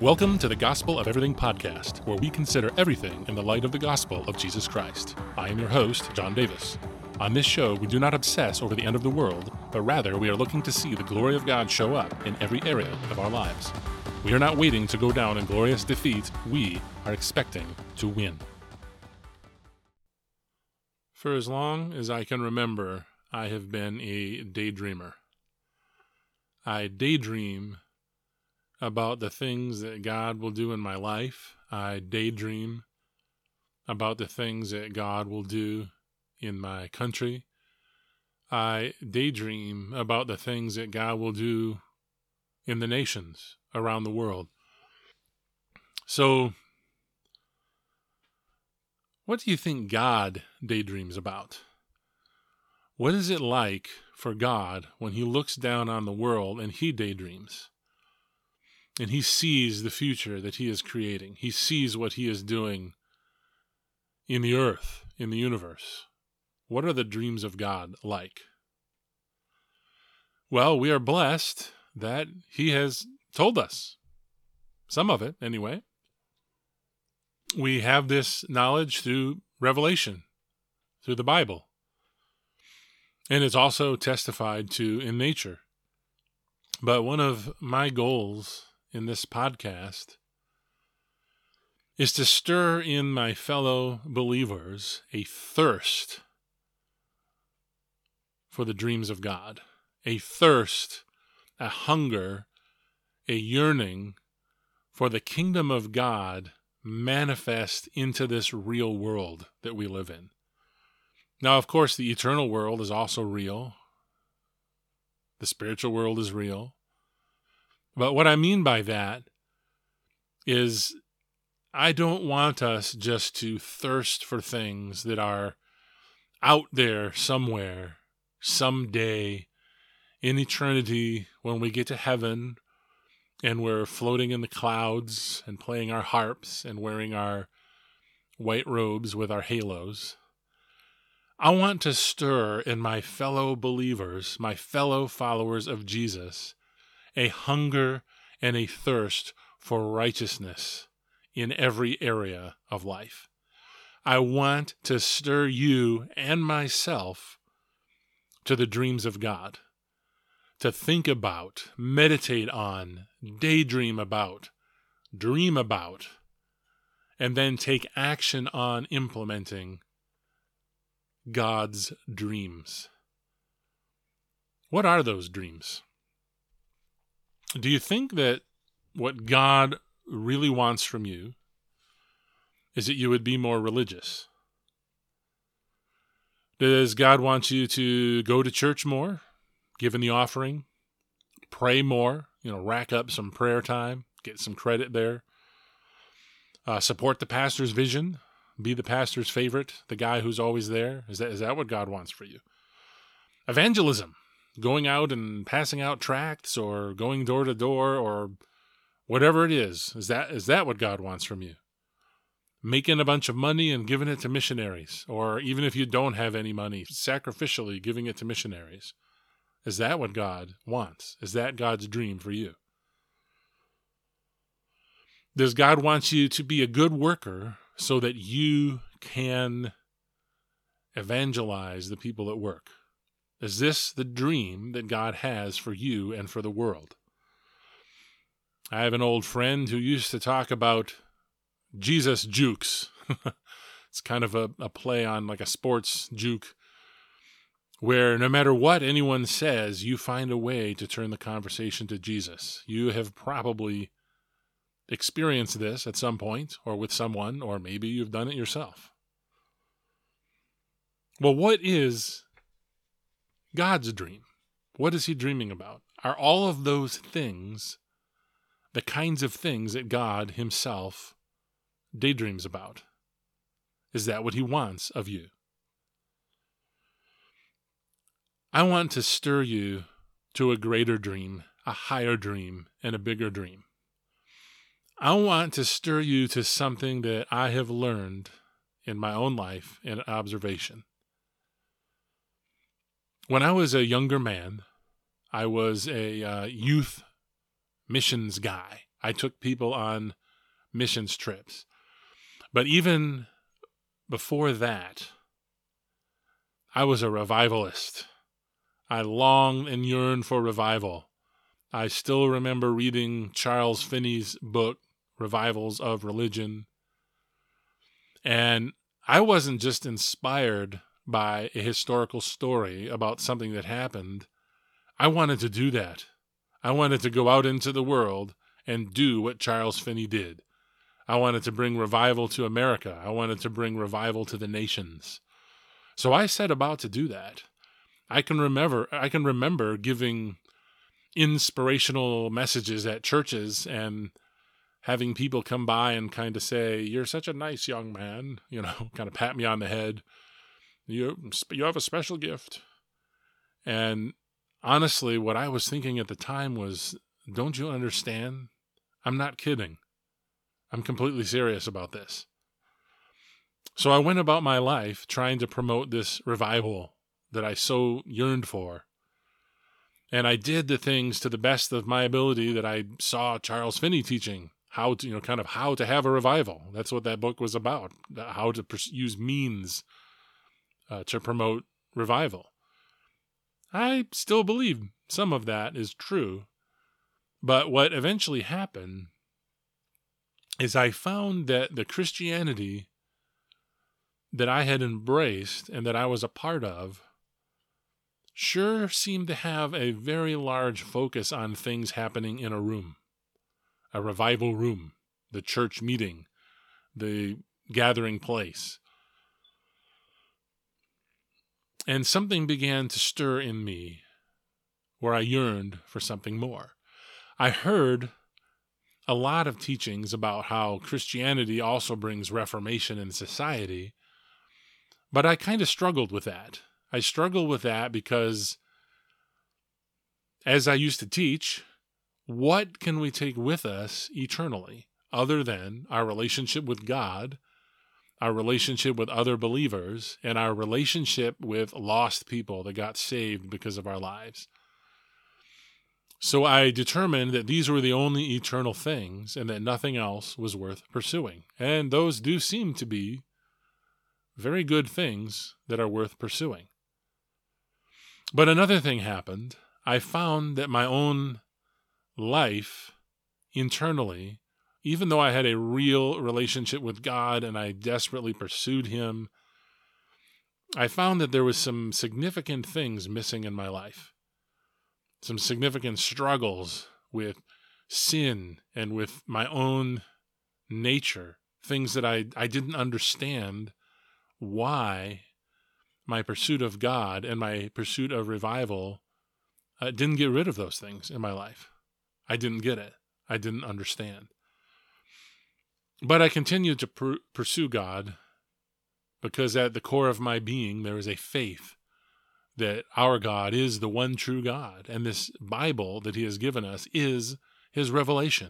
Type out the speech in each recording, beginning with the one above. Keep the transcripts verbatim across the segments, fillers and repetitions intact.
Welcome to the Gospel of Everything podcast, where we consider everything in the light of the gospel of Jesus Christ. I am your host, John Davis. On this show, we do not obsess over the end of the world, but rather we are looking to see the glory of God show up in every area of our lives. We are not waiting to go down in glorious defeat. We are expecting to win. For as long as I can remember, I have been a daydreamer. I daydream about the things that God will do in my life. I daydream about the things that God will do in my country. I daydream about the things that God will do in the nations around the world. So, what do you think God daydreams about? What is it like for God when he looks down on the world and he daydreams? And he sees the future that he is creating. He sees what he is doing in the earth, in the universe. What are the dreams of God like? Well, we are blessed that he has told us. Some of it, anyway. We have this knowledge through revelation, through the Bible. And it's also testified to in nature. But one of my goals in this podcast is to stir in my fellow believers a thirst for the dreams of God, a thirst, a hunger, a yearning for the kingdom of God manifest into this real world that we live in. Now, of course, the eternal world is also real. The spiritual world is real. But what I mean by that is I don't want us just to thirst for things that are out there somewhere, someday, in eternity, when we get to heaven and we're floating in the clouds and playing our harps and wearing our white robes with our halos. I want to stir in my fellow believers, my fellow followers of Jesus, a hunger and a thirst for righteousness in every area of life. I want to stir you and myself to the dreams of God, to think about, meditate on, daydream about, dream about, and then take action on implementing God's dreams. What are those dreams? Do you think that what God really wants from you is that you would be more religious? Does God want you to go to church more, give in the offering, pray more, you know, rack up some prayer time, get some credit there, uh, support the pastor's vision, be the pastor's favorite, the guy who's always there? Is that is that what God wants for you? Evangelism. Going out and passing out tracts or going door to door or whatever it is. Is that is that what God wants from you? Making a bunch of money and giving it to missionaries, or even if you don't have any money, sacrificially giving it to missionaries. Is that what God wants? Is that God's dream for you? Does God want you to be a good worker so that you can evangelize the people at work? Is this the dream that God has for you and for the world? I have an old friend who used to talk about Jesus jukes. It's kind of a, a play on like a sports juke, where no matter what anyone says, you find a way to turn the conversation to Jesus. You have probably experienced this at some point, or with someone, or maybe you've done it yourself. Well, what is God's dream? What is he dreaming about? Are all of those things the kinds of things that God himself daydreams about? Is that what he wants of you? I want to stir you to a greater dream, a higher dream, and a bigger dream. I want to stir you to something that I have learned in my own life and observation. When I was a younger man, I was a uh, youth missions guy. I took people on missions trips. But even before that, I was a revivalist. I longed and yearned for revival. I still remember reading Charles Finney's book, Revivals of Religion. And I wasn't just inspired by a historical story about something that happened. I wanted to do that. I wanted to go out into the world and do what Charles Finney did. I wanted to bring revival to America. I wanted to bring revival to the nations. So I set about to do that. I can remember I can remember giving inspirational messages at churches and having people come by and kind of say, "You're such a nice young man," you know, kind of pat me on the head. You you have a special gift. And honestly, what I was thinking at the time was, don't you understand? I'm not kidding. I'm completely serious about this. So I went about my life trying to promote this revival that I so yearned for. And I did the things to the best of my ability that I saw Charles Finney teaching, how to, you know, kind of how to have a revival. That's what that book was about, how to pers- use means uh, to promote revival. I still believe some of that is true. But what eventually happened is I found that the Christianity that I had embraced and that I was a part of sure seemed to have a very large focus on things happening in a room, a revival room, the church meeting, the gathering place. And something began to stir in me where I yearned for something more. I heard a lot of teachings about how Christianity also brings reformation in society, but I kind of struggled with that. I struggle with that because, as I used to teach, what can we take with us eternally other than our relationship with God, our relationship with other believers, and our relationship with lost people that got saved because of our lives? So I determined that these were the only eternal things and that nothing else was worth pursuing. And those do seem to be very good things that are worth pursuing. But another thing happened. I found that my own life internally, even though I had a real relationship with God and I desperately pursued Him, I found that there was some significant things missing in my life. Some significant struggles with sin and with my own nature, things that I, I didn't understand why my pursuit of God and my pursuit of revival uh, didn't get rid of those things in my life. I didn't get it. I didn't understand. But I continued to pr- pursue God because at the core of my being there is a faith that our God is the one true God, and this Bible that He has given us is His revelation.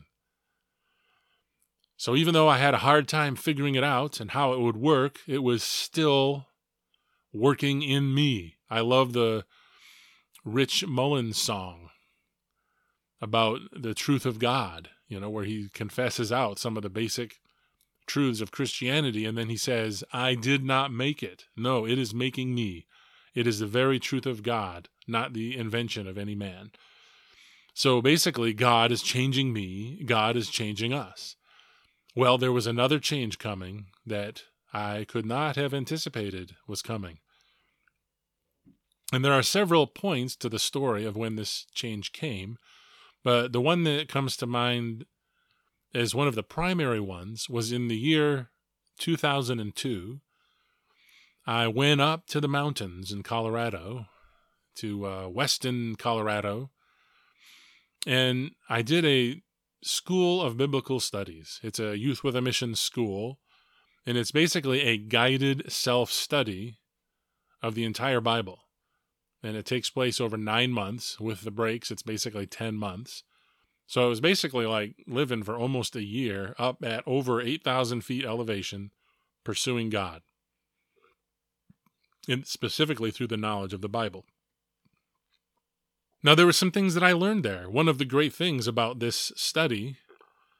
So even though I had a hard time figuring it out and how it would work, it was still working in me. I love the Rich Mullins song about the truth of God, you know, where he confesses out some of the basic truths of Christianity, and then he says, I did not make it. No, it is making me. It is the very truth of God, not the invention of any man. So basically, God is changing me. God is changing us. Well, there was another change coming that I could not have anticipated was coming. And there are several points to the story of when this change came, but the one that comes to mind as one of the primary ones was in the year two thousand two. I went up to the mountains in Colorado, to uh, Weston, Colorado, and I did a School of Biblical Studies. It's a Youth with a Mission school, and it's basically a guided self-study of the entire Bible. And it takes place over nine months. With the breaks, it's basically ten months. So it was basically like living for almost a year up at over eight thousand feet elevation, pursuing God. And specifically through the knowledge of the Bible. Now, there were some things that I learned there. One of the great things about this study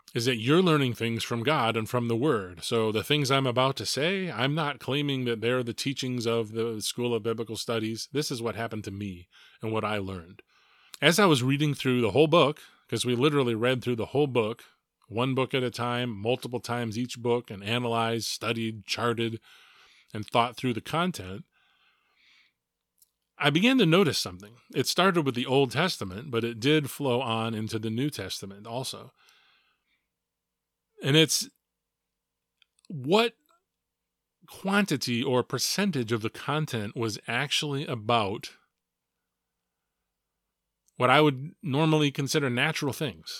is that you're learning things from God and from the Word. So the things I'm about to say, I'm not claiming that they're the teachings of the School of Biblical Studies. This is what happened to me and what I learned. As I was reading through the whole book, because we literally read through the whole book, one book at a time, multiple times each book, and analyzed, studied, charted, and thought through the content, I began to notice something. It started with the Old Testament, but it did flow on into the New Testament also. And it's what quantity or percentage of the content was actually about what I would normally consider natural things.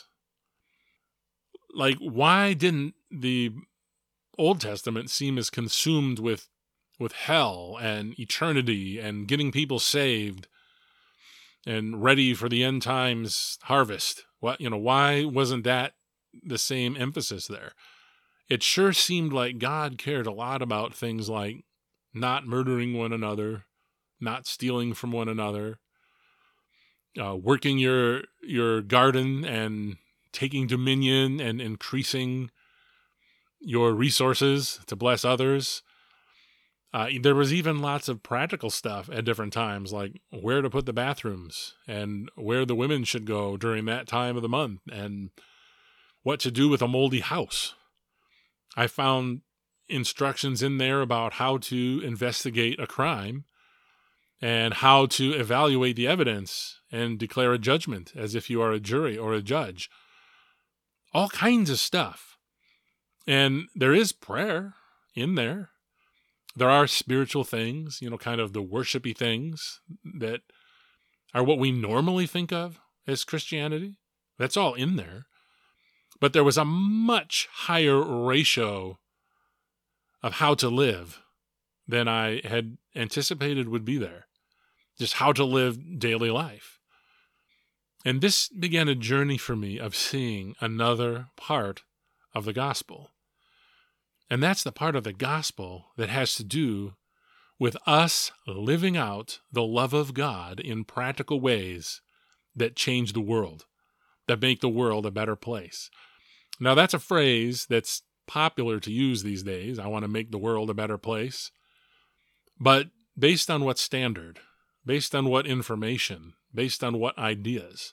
Like, why didn't the Old Testament seem as consumed with with hell and eternity and getting people saved and ready for the end times harvest? What, you know, why wasn't that the same emphasis there? It sure seemed like God cared a lot about things like not murdering one another, not stealing from one another, uh, working your your garden and taking dominion and increasing your resources to bless others. Uh, there was even lots of practical stuff at different times, like where to put the bathrooms and where the women should go during that time of the month and what to do with a moldy house. I found instructions in there about how to investigate a crime and how to evaluate the evidence and declare a judgment as if you are a jury or a judge. All kinds of stuff. And there is prayer in there. There are spiritual things, you know, kind of the worshipy things that are what we normally think of as Christianity. That's all in there. But there was a much higher ratio of how to live than I had anticipated would be there. Just how to live daily life. And this began a journey for me of seeing another part of the gospel. And that's the part of the gospel that has to do with us living out the love of God in practical ways that change the world, that make the world a better place. Now, that's a phrase that's popular to use these days. I want to make the world a better place. But based on what standard? Based on what information? Based on what ideas?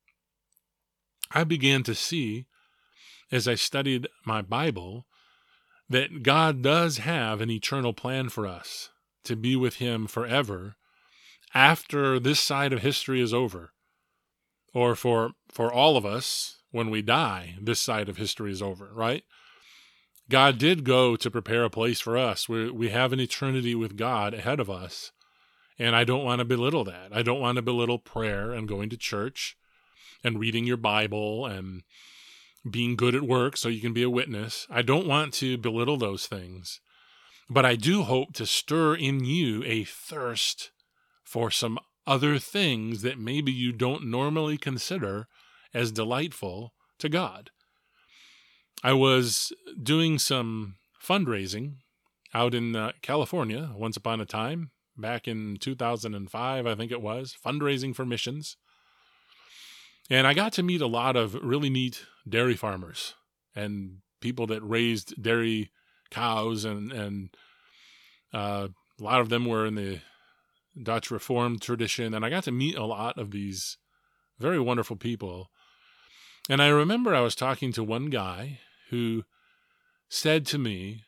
I began to see, as I studied my Bible, that God does have an eternal plan for us to be with Him forever after this side of history is over. Or for, for all of us, when we die, this side of history is over, right? God did go to prepare a place for us. We, we have an eternity with God ahead of us. And I don't want to belittle that. I don't want to belittle prayer and going to church and reading your Bible and being good at work so you can be a witness. I don't want to belittle those things, but I do hope to stir in you a thirst for some other things that maybe you don't normally consider as delightful to God. I was doing some fundraising out in uh, California once upon a time, back in two thousand five, I think it was, fundraising for missions. And I got to meet a lot of really neat dairy farmers and people that raised dairy cows, and, and uh, a lot of them were in the Dutch Reformed tradition. And I got to meet a lot of these very wonderful people. And I remember I was talking to one guy who said to me,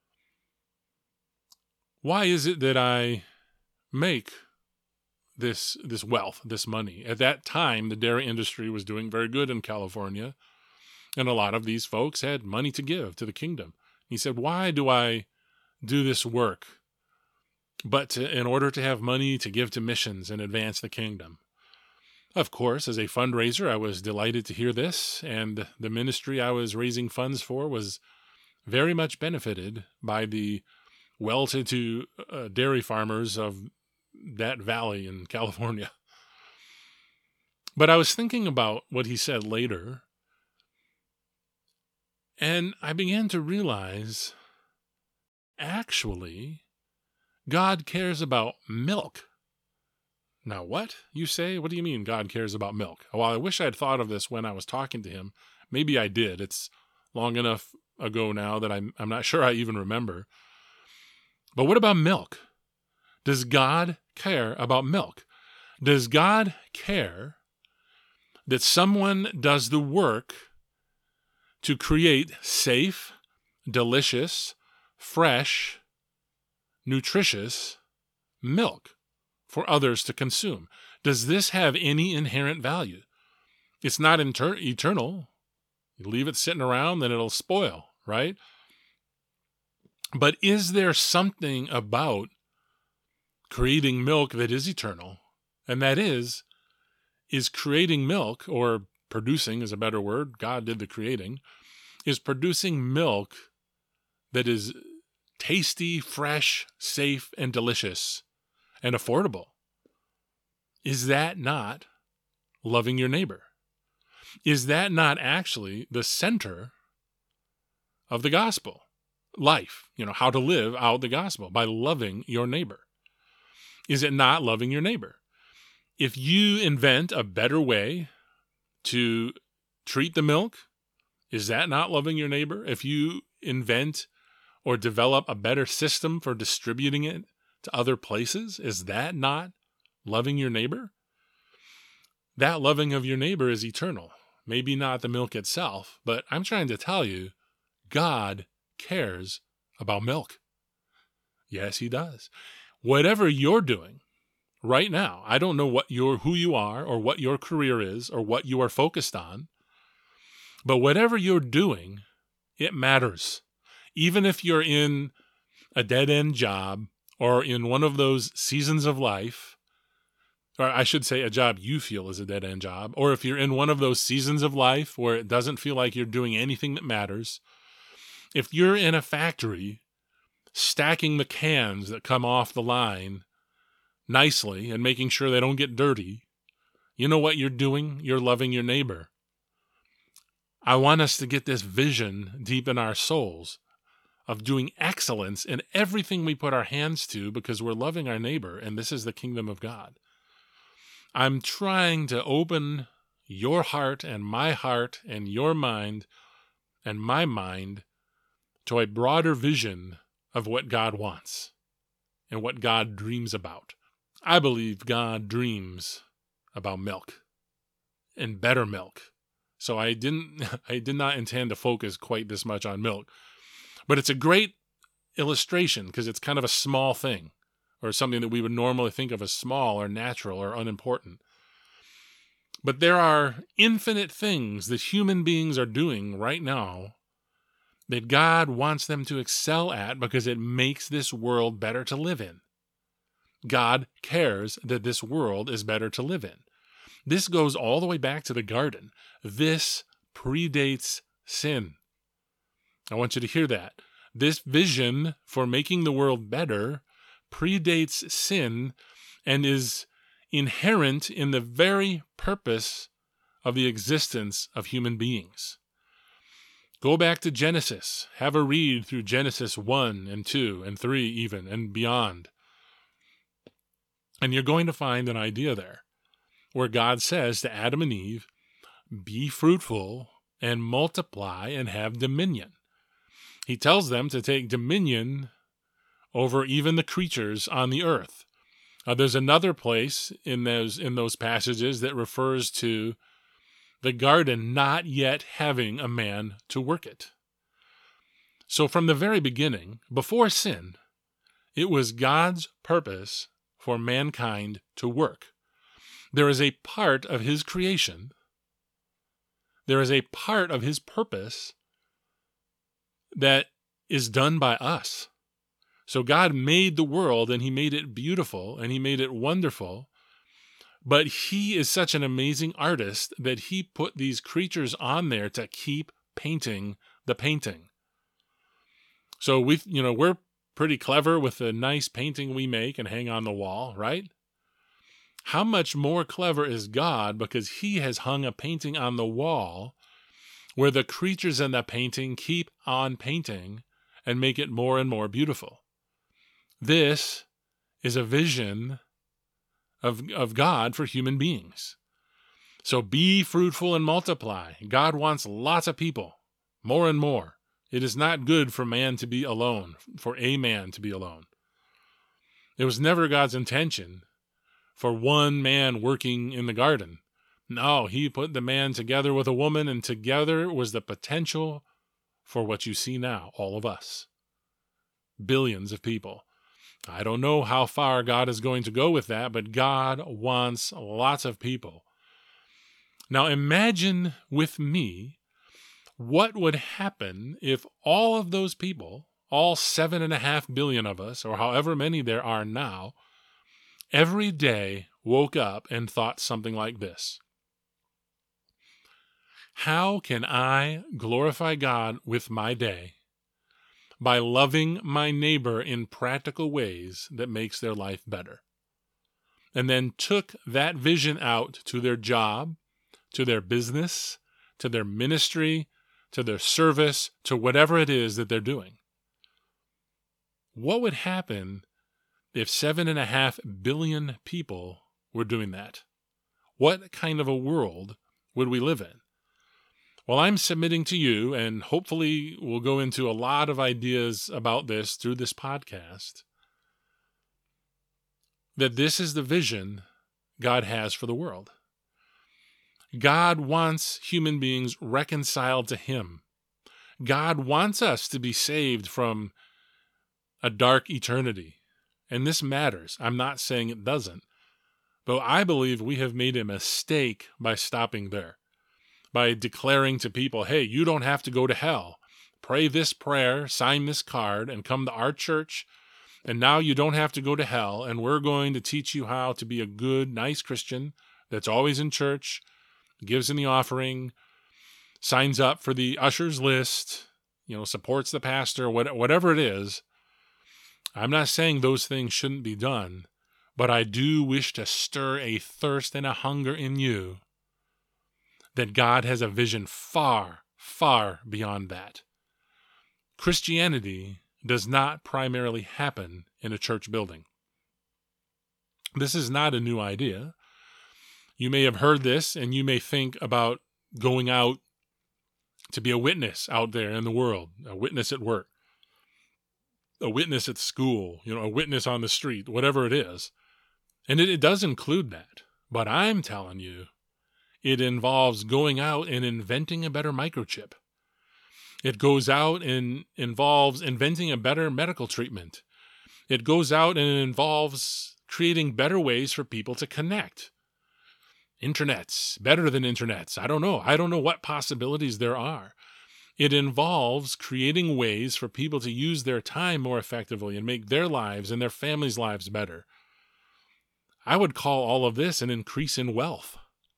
"Why is it that I make this this wealth, this money?" At that time, the dairy industry was doing very good in California, and a lot of these folks had money to give to the kingdom. He said, "Why do I do this work, but to, in order to have money to give to missions and advance the kingdom?" Of course, as a fundraiser, I was delighted to hear this, and the ministry I was raising funds for was very much benefited by the well-to-do uh, dairy farmers of that valley in California. But I was thinking about what he said later, and I began to realize, actually, God cares about milk. Now, what? You say? What do you mean God cares about milk? Well, I wish I had thought of this when I was talking to him. Maybe I did. It's long enough ago now that I'm, I'm not sure I even remember. But what about milk? Does God care about milk? Does God care that someone does the work to create safe, delicious, fresh, nutritious milk for others to consume? Does this have any inherent value? It's not inter- eternal. You leave it sitting around, then it'll spoil, right? But is there something about creating milk that is eternal? And that is, is creating milk, or producing is a better word, God did the creating, is producing milk that is tasty, fresh, safe, and delicious, and affordable. Is that not loving your neighbor? Is that not actually the center of the gospel? Life, you know, how to live out the gospel, by loving your neighbor. Is it not loving your neighbor? If you invent a better way to treat the milk, is that not loving your neighbor? If you invent or develop a better system for distributing it to other places, is that not loving your neighbor? That loving of your neighbor is eternal. Maybe not the milk itself, but I'm trying to tell you, God cares about milk. Yes, he does. Whatever you're doing right now, I don't know what your who you are or what your career is or what you are focused on, but whatever you're doing, it matters. Even if you're in a dead-end job or in one of those seasons of life, or I should say a job you feel is a dead-end job, or if you're in one of those seasons of life where it doesn't feel like you're doing anything that matters, if you're in a factory stacking the cans that come off the line nicely and making sure they don't get dirty, you know what you're doing? You're loving your neighbor. I want us to get this vision deep in our souls of doing excellence in everything we put our hands to because we're loving our neighbor, and this is the kingdom of God. I'm trying to open your heart and my heart and your mind and my mind to a broader vision of what God wants and what God dreams about. I believe God dreams about milk and better milk. So I didn't I did not intend to focus quite this much on milk. But it's a great illustration because it's kind of a small thing, or something that we would normally think of as small or natural or unimportant. But there are infinite things that human beings are doing right now that God wants them to excel at because it makes this world better to live in. God cares that this world is better to live in. This goes all the way back to the garden. This predates sin. I want you to hear that. This vision for making the world better predates sin and is inherent in the very purpose of the existence of human beings. Go back to Genesis. Have a read through Genesis one and two and three even and beyond. And you're going to find an idea there where God says to Adam and Eve, be fruitful and multiply and have dominion. He tells them to take dominion over even the creatures on the earth. Uh, there's another place in those in those passages that refers to the garden not yet having a man to work it. So from the very beginning, before sin, it was God's purpose for mankind to work. There is a part of his creation, there is a part of his purpose that is done by us. So God made the world, and he made it beautiful, and he made it wonderful, but he is such an amazing artist that he put these creatures on there to keep painting the painting. So we, you know, we're pretty clever with the nice painting we make and hang on the wall, right? How much more clever is God because he has hung a painting on the wall where the creatures in the painting keep on painting and make it more and more beautiful. This is a vision of, of God for human beings. So be fruitful and multiply. God wants lots of people, more and more. It is not good for man to be alone, for a man to be alone. It was never God's intention for one man working in the garden. No, he put the man together with a woman, and together was the potential for what you see now, all of us. Billions of people. I don't know how far God is going to go with that, but God wants lots of people. Now imagine with me what would happen if all of those people, all seven and a half billion of us, or however many there are now, every day woke up and thought something like this. How can I glorify God with my day? By loving my neighbor in practical ways that makes their life better. And then took that vision out to their job, to their business, to their ministry, to their service, to whatever it is that they're doing. What would happen if seven and a half billion people were doing that? What kind of a world would we live in? Well, I'm submitting to you, and hopefully we'll go into a lot of ideas about this through this podcast, that this is the vision God has for the world. God wants human beings reconciled to Him. God wants us to be saved from a dark eternity. And this matters. I'm not saying it doesn't. But I believe we have made a mistake by stopping there. By declaring to people, hey, you don't have to go to hell. Pray this prayer, sign this card, and come to our church. And now you don't have to go to hell, and we're going to teach you how to be a good, nice Christian that's always in church, gives in the offering, signs up for the ushers list, you know, supports the pastor, whatever it is. I'm not saying those things shouldn't be done, but I do wish to stir a thirst and a hunger in you that God has a vision far, far beyond that. Christianity does not primarily happen in a church building. This is not a new idea. You may have heard this, and you may think about going out to be a witness out there in the world, a witness at work, a witness at school, you know, a witness on the street, whatever it is. And it, it does include that. But I'm telling you, it involves going out and inventing a better microchip. It goes out and involves inventing a better medical treatment. It goes out and it involves creating better ways for people to connect. Internets, better than internets. I don't know. I don't know what possibilities there are. It involves creating ways for people to use their time more effectively and make their lives and their families' lives better. I would call all of this an increase in wealth.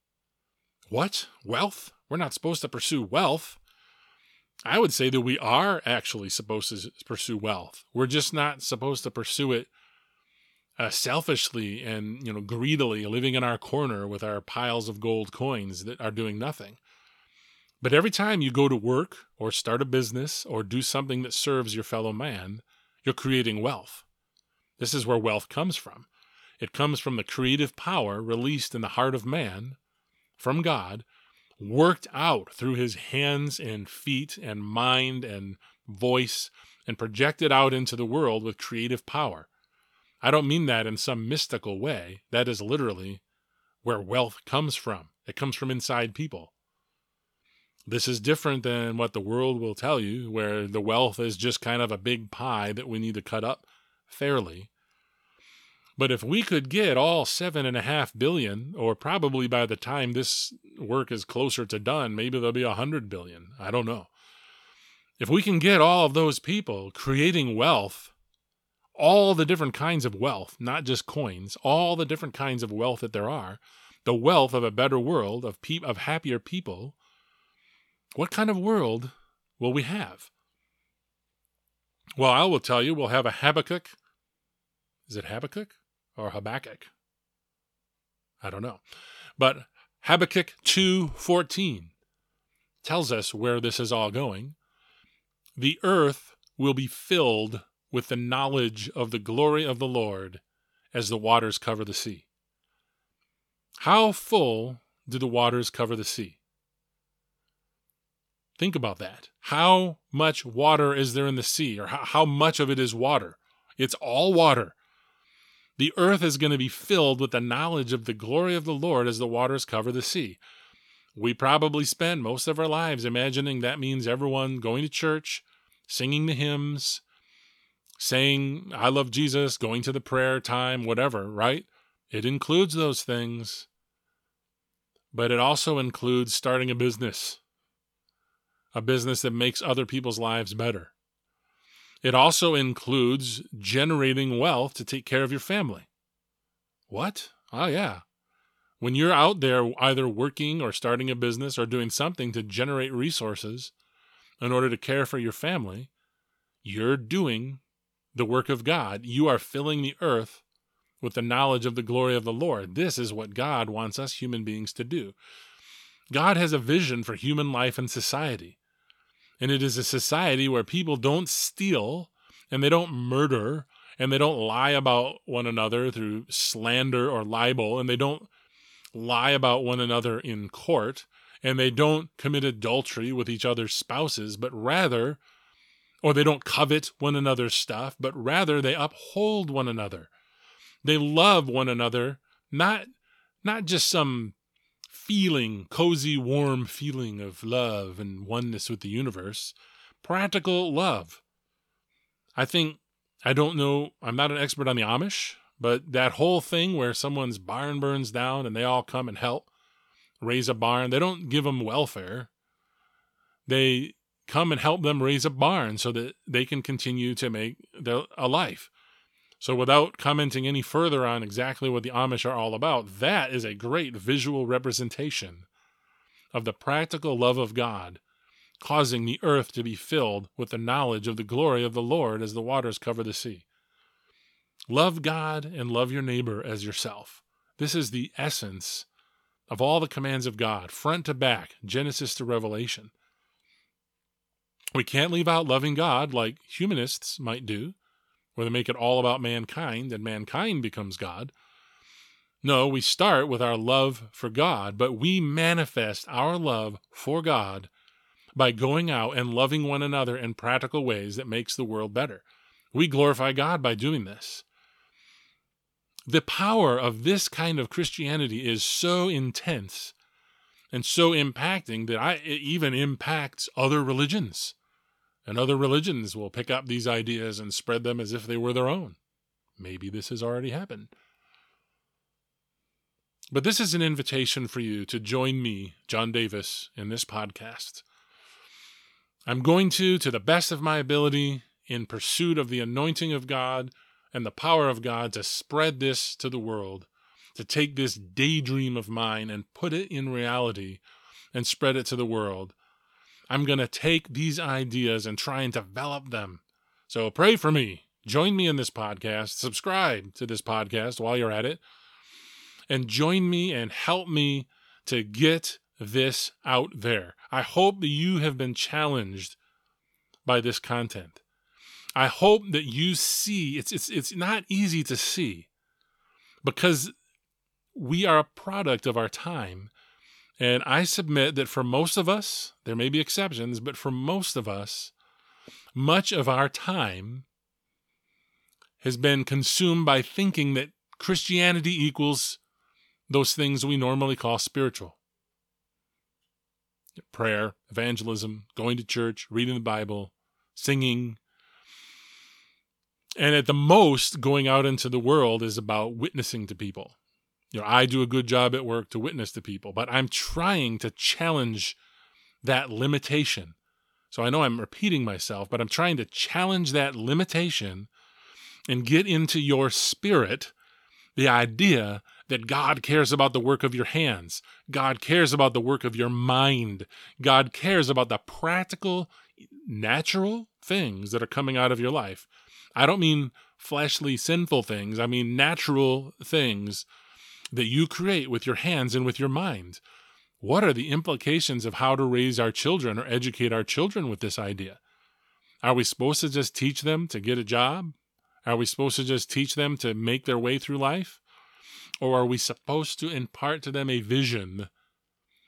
What? Wealth? We're not supposed to pursue wealth. I would say that we are actually supposed to pursue wealth. We're just not supposed to pursue it uh, selfishly and, you know, greedily, living in our corner with our piles of gold coins that are doing nothing. But every time you go to work or start a business or do something that serves your fellow man, you're creating wealth. This is where wealth comes from. It comes from the creative power released in the heart of man from God, worked out through his hands and feet and mind and voice, and projected out into the world with creative power. I don't mean that in some mystical way. That is literally where wealth comes from. It comes from inside people. This is different than what the world will tell you, where the wealth is just kind of a big pie that we need to cut up fairly. But if we could get all seven and a half billion, or probably by the time this work is closer to done, maybe there'll be a hundred billion. I don't know. If we can get all of those people creating wealth, all the different kinds of wealth, not just coins, all the different kinds of wealth that there are, the wealth of a better world, of pe- of happier people, what kind of world will we have? Well, I will tell you, we'll have a Habakkuk. Is it Habakkuk or Habakkuk? I don't know. But Habakkuk two fourteen tells us where this is all going. The earth will be filled with the knowledge of the glory of the Lord as the waters cover the sea. How full do the waters cover the sea? Think about that. How much water is there in the sea, or how, how much of it is water? It's all water. The earth is going to be filled with the knowledge of the glory of the Lord as the waters cover the sea. We probably spend most of our lives imagining that means everyone going to church, singing the hymns, saying, I love Jesus, going to the prayer time, whatever, right? It includes those things, but it also includes starting a business, a business that makes other people's lives better. It also includes generating wealth to take care of your family. What? Oh, yeah. When you're out there either working or starting a business or doing something to generate resources in order to care for your family, you're doing the work of God. You are filling the earth with the knowledge of the glory of the Lord. This is what God wants us human beings to do. God has a vision for human life and society. And it is a society where people don't steal and they don't murder and they don't lie about one another through slander or libel, and they don't lie about one another in court, and they don't commit adultery with each other's spouses, but rather, or they don't covet one another's stuff, but rather they uphold one another. They love one another, not, not just some feeling, cozy, warm feeling of love and oneness with the universe. Practical love. I think, I don't know, I'm not an expert on the Amish, but that whole thing where someone's barn burns down and they all come and help raise a barn, they don't give them welfare. They come and help them raise a barn so that they can continue to make their, a life. So without commenting any further on exactly what the Amish are all about, that is a great visual representation of the practical love of God, causing the earth to be filled with the knowledge of the glory of the Lord as the waters cover the sea. Love God and love your neighbor as yourself. This is the essence of all the commands of God, front to back, Genesis to Revelation. We can't leave out loving God like humanists might do, where they make it all about mankind and mankind becomes God. No, we start with our love for God, but we manifest our love for God by going out and loving one another in practical ways that makes the world better. We glorify God by doing this. The power of this kind of Christianity is so intense and so impacting that I, it even impacts other religions. And other religions will pick up these ideas and spread them as if they were their own. Maybe this has already happened. But this is an invitation for you to join me, John Davis, in this podcast. I'm going to, to the best of my ability, in pursuit of the anointing of God and the power of God, to spread this to the world, to take this daydream of mine and put it in reality and spread it to the world. I'm going to take these ideas and try and develop them. So pray for me. Join me in this podcast. Subscribe to this podcast while you're at it. And join me and help me to get this out there. I hope that you have been challenged by this content. I hope that you see, it's it's it's not easy to see, because we are a product of our time. And I submit that for most of us, there may be exceptions, but for most of us, much of our time has been consumed by thinking that Christianity equals those things we normally call spiritual. Prayer, evangelism, going to church, reading the Bible, singing. And at the most, going out into the world is about witnessing to people. You know, I do a good job at work to witness to people, but I'm trying to challenge that limitation. So I know I'm repeating myself, but I'm trying to challenge that limitation and get into your spirit the idea that God cares about the work of your hands. God cares about the work of your mind. God cares about the practical, natural things that are coming out of your life. I don't mean fleshly, sinful things. I mean natural things that you create with your hands and with your mind. What are the implications of how to raise our children or educate our children with this idea? Are we supposed to just teach them to get a job? Are we supposed to just teach them to make their way through life? Or are we supposed to impart to them a vision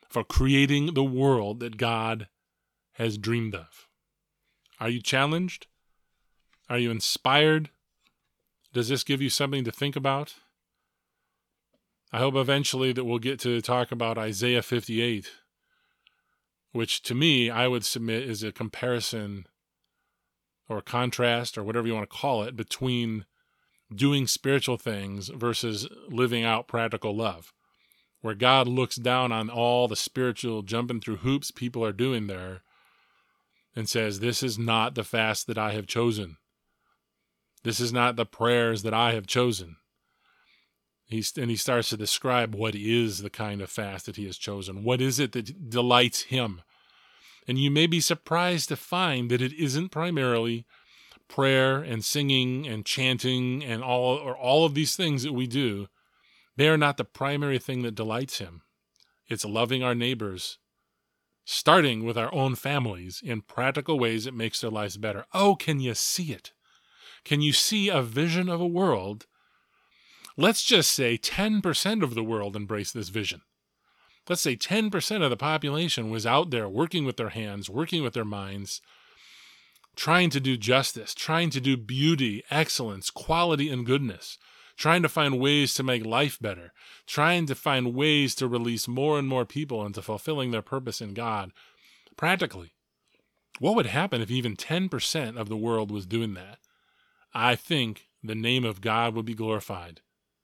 for creating the world that God has dreamed of. Are you challenged? Are you inspired? Does this give you something to think about? I hope eventually that we'll get to talk about Isaiah fifty-eight, which to me, I would submit is a comparison or contrast or whatever you want to call it between doing spiritual things versus living out practical love, where God looks down on all the spiritual jumping through hoops people are doing there and says, this is not the fast that I have chosen. This is not the prayers that I have chosen. He's, and he starts to describe what is the kind of fast that he has chosen. What is it that delights him? And you may be surprised to find that it isn't primarily prayer and singing and chanting and all or all of these things that we do. They are not the primary thing that delights him. It's loving our neighbors, starting with our own families in practical ways that makes their lives better. Oh, can you see it? Can you see a vision of a world? Let's just say ten percent of the world embraced this vision. Let's say ten percent of the population was out there working with their hands, working with their minds, trying to do justice, trying to do beauty, excellence, quality, and goodness, trying to find ways to make life better, trying to find ways to release more and more people into fulfilling their purpose in God. Practically, what would happen if even ten percent of the world was doing that? I think the name of God would be glorified.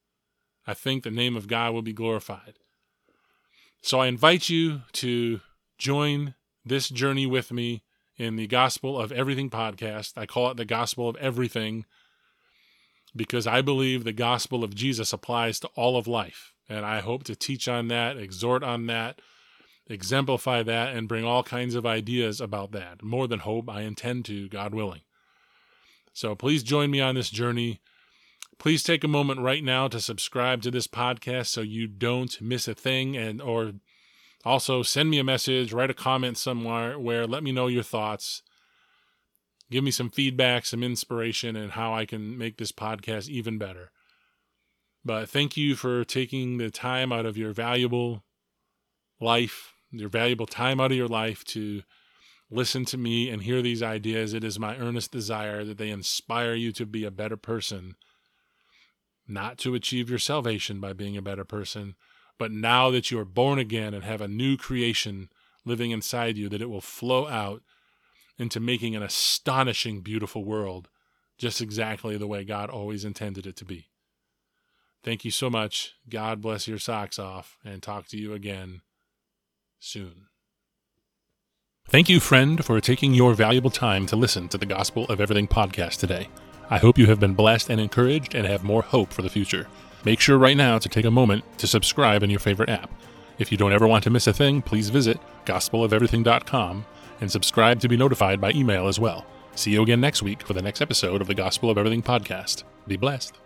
I think the name of God will be glorified. So I invite you to join this journey with me in the Gospel of Everything podcast. I call it the Gospel of Everything because I believe the gospel of Jesus applies to all of life. And I hope to teach on that, exhort on that, exemplify that, and bring all kinds of ideas about that. More than hope, I intend to, God willing. So please join me on this journey. Please take a moment right now to subscribe to this podcast so you don't miss a thing, and or also send me a message, write a comment somewhere where let me know your thoughts. Give me some feedback, some inspiration, and how I can make this podcast even better. But thank you for taking the time out of your valuable life, your valuable time out of your life to listen to me and hear these ideas. It is my earnest desire that they inspire you to be a better person. Not to achieve your salvation by being a better person, but now that you are born again and have a new creation living inside you, that it will flow out into making an astonishing, beautiful world, just exactly the way God always intended it to be. Thank you so much. God bless your socks off, and talk to you again soon. Thank you, friend, for taking your valuable time to listen to the Gospel of Everything podcast today. I hope you have been blessed and encouraged and have more hope for the future. Make sure right now to take a moment to subscribe in your favorite app. If you don't ever want to miss a thing, please visit gospel of everything dot com and subscribe to be notified by email as well. See you again next week for the next episode of the Gospel of Everything podcast. Be blessed.